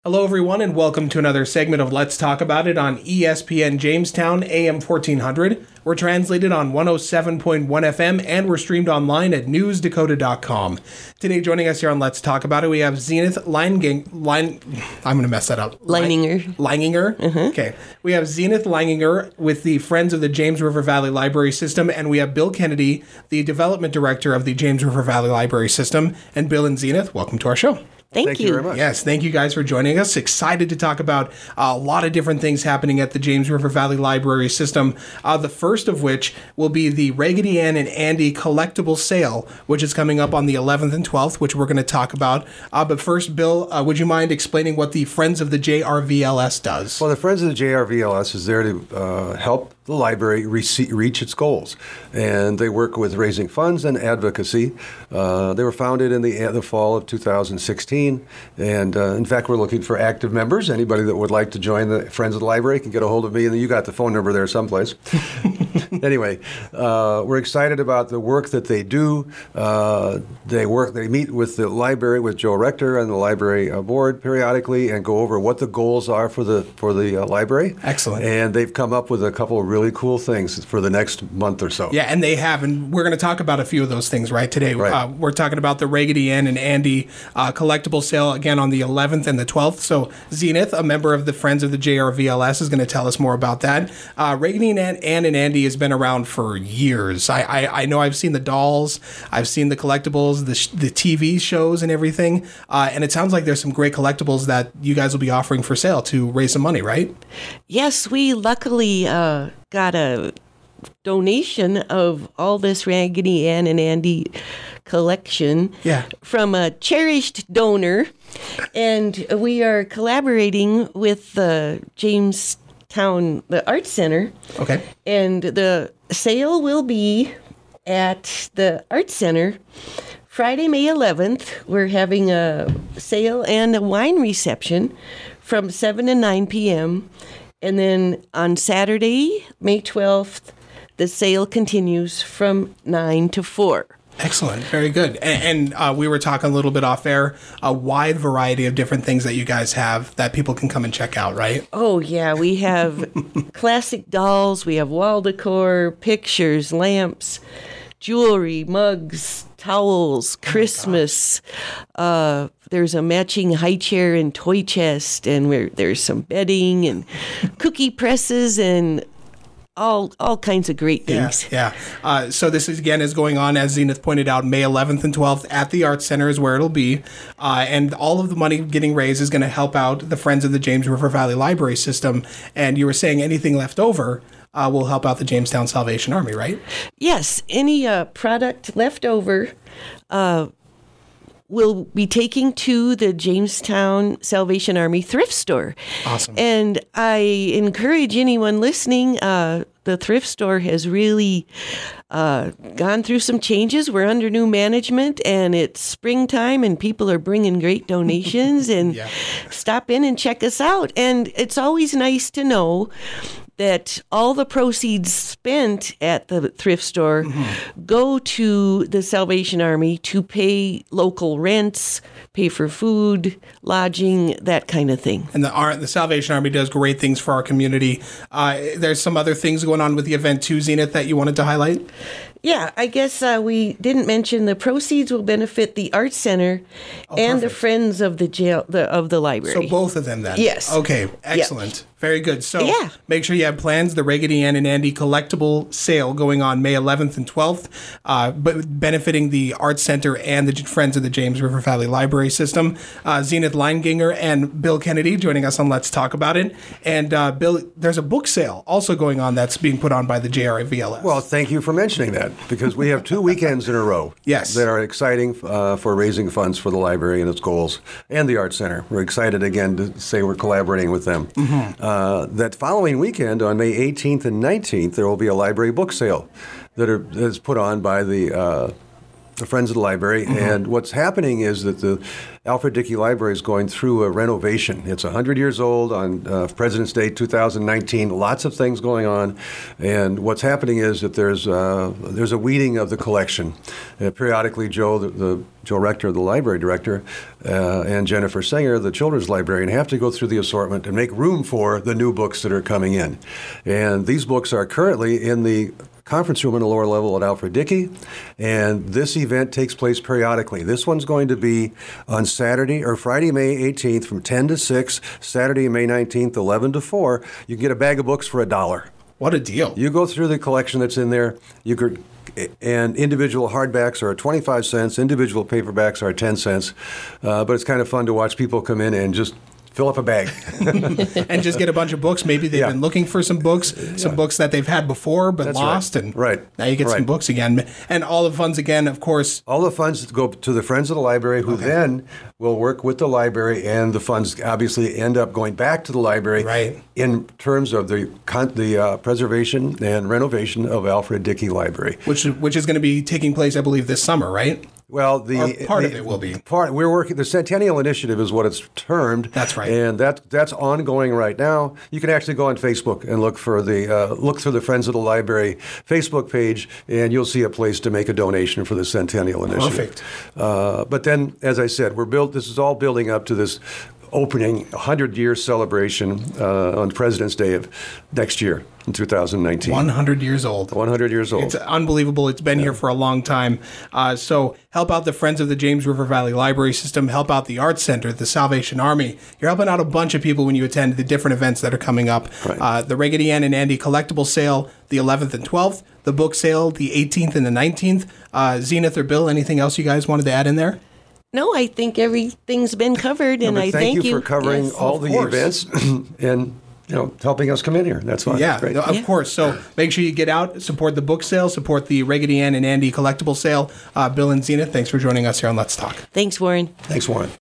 Hello, everyone, and welcome to another segment of Let's Talk About It on ESPN Jamestown, AM 1400. We're translated on 107.1 FM, and we're streamed online at newsdakota.com. Today, joining us here on Let's Talk About It, we have Zenith I'm going to mess that up. Leininger. Leininger? Mm-hmm. Okay. We have Zenith Leininger with the Friends of the James River Valley Library System, and we have Bill Kennedy, the Development Director of the James River Valley Library System. And Bill and Zenith, welcome to our show. Thank you very much. Yes, thank you guys for joining us. Excited to talk about a lot of different things happening at the James River Valley Library System. The first of which will be the Raggedy Ann and Andy collectible sale, which is coming up on the 11th and 12th, which we're going to talk about. But first, Bill, would you mind explaining what the Friends of the JRVLS does? Well, the Friends of the JRVLS is there to help the library reach its goals, and they work with raising funds and advocacy. They were founded in the fall of 2016, and in fact, we're looking for active members. Anybody that would like to join the Friends of the Library can get a hold of me, and you got the phone number there someplace. Anyway, we're excited about the work that they do. They meet with the library, with Joe Rector and the library board periodically, and go over what the goals are for the library. Excellent. And they've come up with a couple of really cool things for the next month or so. Yeah, and they have, and we're going to talk about a few of those things right today. Right. We're talking about the Raggedy Ann and Andy collectible sale again on the 11th and the 12th. So Zenith, a member of the Friends of the JRVLS, is going to tell us more about that. Raggedy Ann and Andy has been around for years. I know I've seen the dolls, I've seen the collectibles, the TV shows and everything, and it sounds like there's some great collectibles that you guys will be offering for sale to raise some money, right? Yes, we luckily got a donation of all this Raggedy Ann and Andy collection from a cherished donor, and we are collaborating with the Jamestown, the Art Center. Okay. And the sale will be at the Art Center Friday, May 11th. We're having a sale and a wine reception from 7 to 9 p.m. And then on Saturday, May 12th, the sale continues from 9 to 4. Excellent. Very good. And we were talking a little bit off air, a wide variety of different things that you guys have that people can come and check out, right? Oh, yeah. We have classic dolls. We have wall decor, pictures, lamps, jewelry, mugs, towels, Christmas. There's a matching high chair and toy chest, and there's some bedding and cookie presses and all kinds of great things. Yeah. So this is going on, as Zenith pointed out, May 11th and 12th at the Arts Center is where it'll be. And all of the money getting raised is going to help out the Friends of the James River Valley Library System. And you were saying anything left over will help out the Jamestown Salvation Army, right? Yes. Any product left over we'll be taking to the Jamestown Salvation Army thrift store. Awesome. And I encourage anyone listening, the thrift store has really gone through some changes. We're under new management, and it's springtime, and people are bringing great donations. And stop in and check us out. And it's always nice to know that all the proceeds spent at the thrift store go to the Salvation Army to pay local rents, pay for food, lodging, that kind of thing. And the Salvation Army does great things for our community. There's some other things going on with the event too, Zenith, that you wanted to highlight? Yeah, I guess we didn't mention the proceeds will benefit the Art Center and perfect. the Friends of the library. So both of them then? Yes. Okay, excellent. Yep. Very good. So make sure you have plans. The Raggedy Ann and Andy collectible sale going on May 11th and 12th, but benefiting the Arts Center and the Friends of the James River Valley Library System. Zenith Leininger and Bill Kennedy joining us on Let's Talk About It. And Bill, there's a book sale also going on that's being put on by the JRVLS. Well, thank you for mentioning that, because we have 2 weekends in a row that are exciting for raising funds for the library and its goals and the Arts Center. We're excited again to say we're collaborating with them. That following weekend, on May 18th and 19th, there will be a library book sale that is put on by the the Friends of the Library. And what's happening is that the Alfred Dickey Library is going through a renovation. It's 100 years old on President's Day 2019. Lots of things going on. And what's happening is that there's a weeding of the collection. Periodically, Joe Rector, the library director, and Jennifer Singer, the children's librarian, have to go through the assortment and make room for the new books that are coming in. And these books are currently in the conference room in the lower level at Alfred Dickey, and this event takes place periodically. This one's going to be on Saturday or Friday, May 18th from 10 to 6, Saturday, May 19th, 11 to 4. You can get a bag of books for $1. What a deal. You go through the collection that's in there, and individual hardbacks are 25 cents, individual paperbacks are 10 cents, but it's kind of fun to watch people come in and just fill up a bag. And just get a bunch of books. Maybe they've been looking for some books that they've had before but lost. Right. And right. Now you get some books again. And all the funds again, of course. All the funds go to the Friends of the Library, who then will work with the library, and the funds obviously end up going back to the library in terms of the preservation and renovation of Alfred Dickey Library. Which is going to be taking place, I believe, this summer, right? Well, part of it will be. We're working. The Centennial Initiative is what it's termed. That's right, and that's ongoing right now. You can actually go on Facebook and look through the Friends of the Library Facebook page, and you'll see a place to make a donation for the Centennial Initiative. Perfect. But then, as I said, This is all building up to this opening 100-year celebration on President's Day of next year in 2019. 100 years old. 100 years old. It's unbelievable. It's been here for a long time. So help out the Friends of the James River Valley Library System. Help out the Arts Center, the Salvation Army. You're helping out a bunch of people when you attend the different events that are coming up. Right. The Raggedy Ann and Andy collectible sale, the 11th and 12th. The book sale, the 18th and the 19th. Zenith or Bill, anything else you guys wanted to add in there? No, I think everything's been covered, and I thank you for covering all the events and helping us come in here. That's fine. Yeah, of course. So make sure you get out, support the book sale, support the Raggedy Ann and Andy collectible sale. Bill and Zenith, thanks for joining us here on Let's Talk. Thanks, Warren. Thanks, Warren.